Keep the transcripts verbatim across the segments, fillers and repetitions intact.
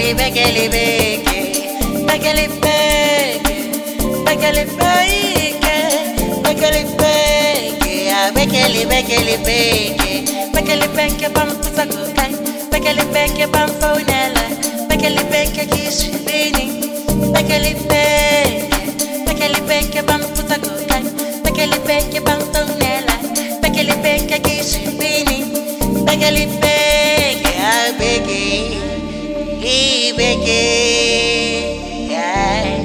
bekele bekele beke, bekele beke, bekele beke, bekele beke, ah bekele bekele beke, bekele beke bam pusakukai, bekele beke bam faunela, bekele beke kishibini, bekele beke, bekele beke bam pusakukai, bekele beke bam faunela, bekele beke kishibini, bekele beke, ah beke. Libeke, yeah.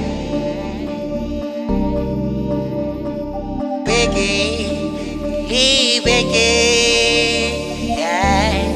Beke, libeke, yeah.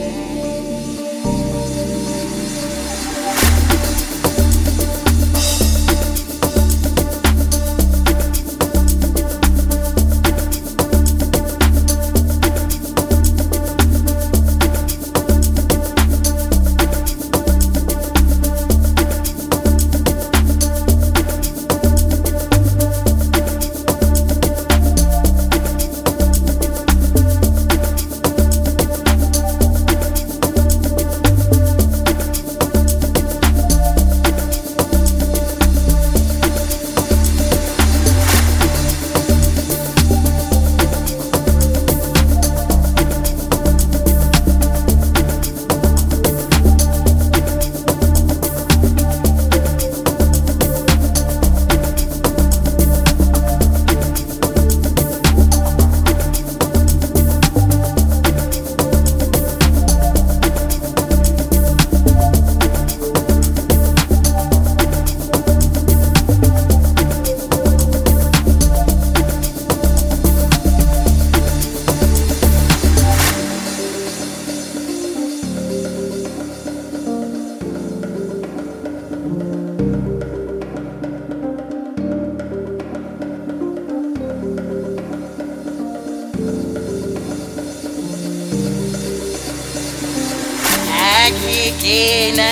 Akikina,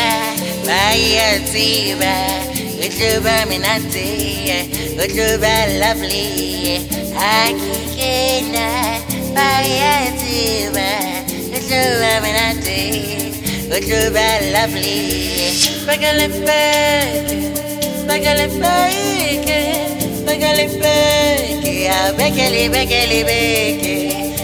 Mayatiba, Utluba Minati, Utluba Lovely, Akikina, Mayatiba, Utluba Minati, Utluba Lovely, Bagalipeke, Bagalipeke, Bagalipeke, Bekele, Bekele, Beke,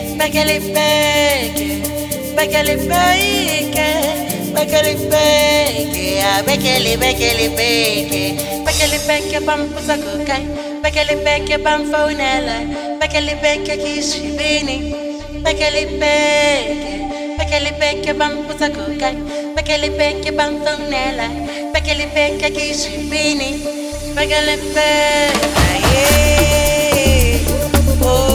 Bagalipeke. Bekele beke, bekele beke, ah bekele bekele beke, bekele beke bam pusakukai, bekele beke bam faunela, bekele beke kishibini, bekele beke, bekele beke bam pusakukai, bekele beke bam faunela, bekele beke kishibini, bekele beke, yeah, oh.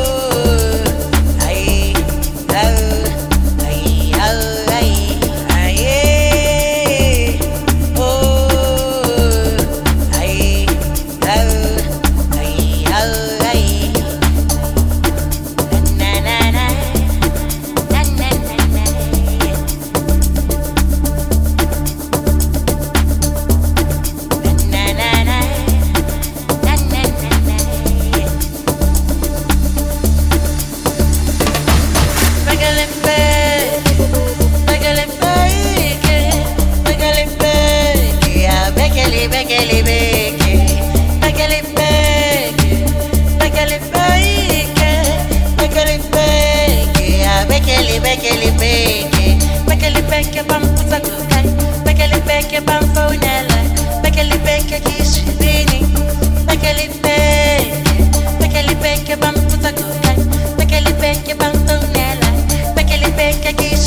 Bekele beke, bekele beke bam pusakukai, bekele beke bam faunela, bekele beke kishibini, bekele beke, bekele beke bam pusakukai, bekele beke bam faunela, bekele beke kishibini.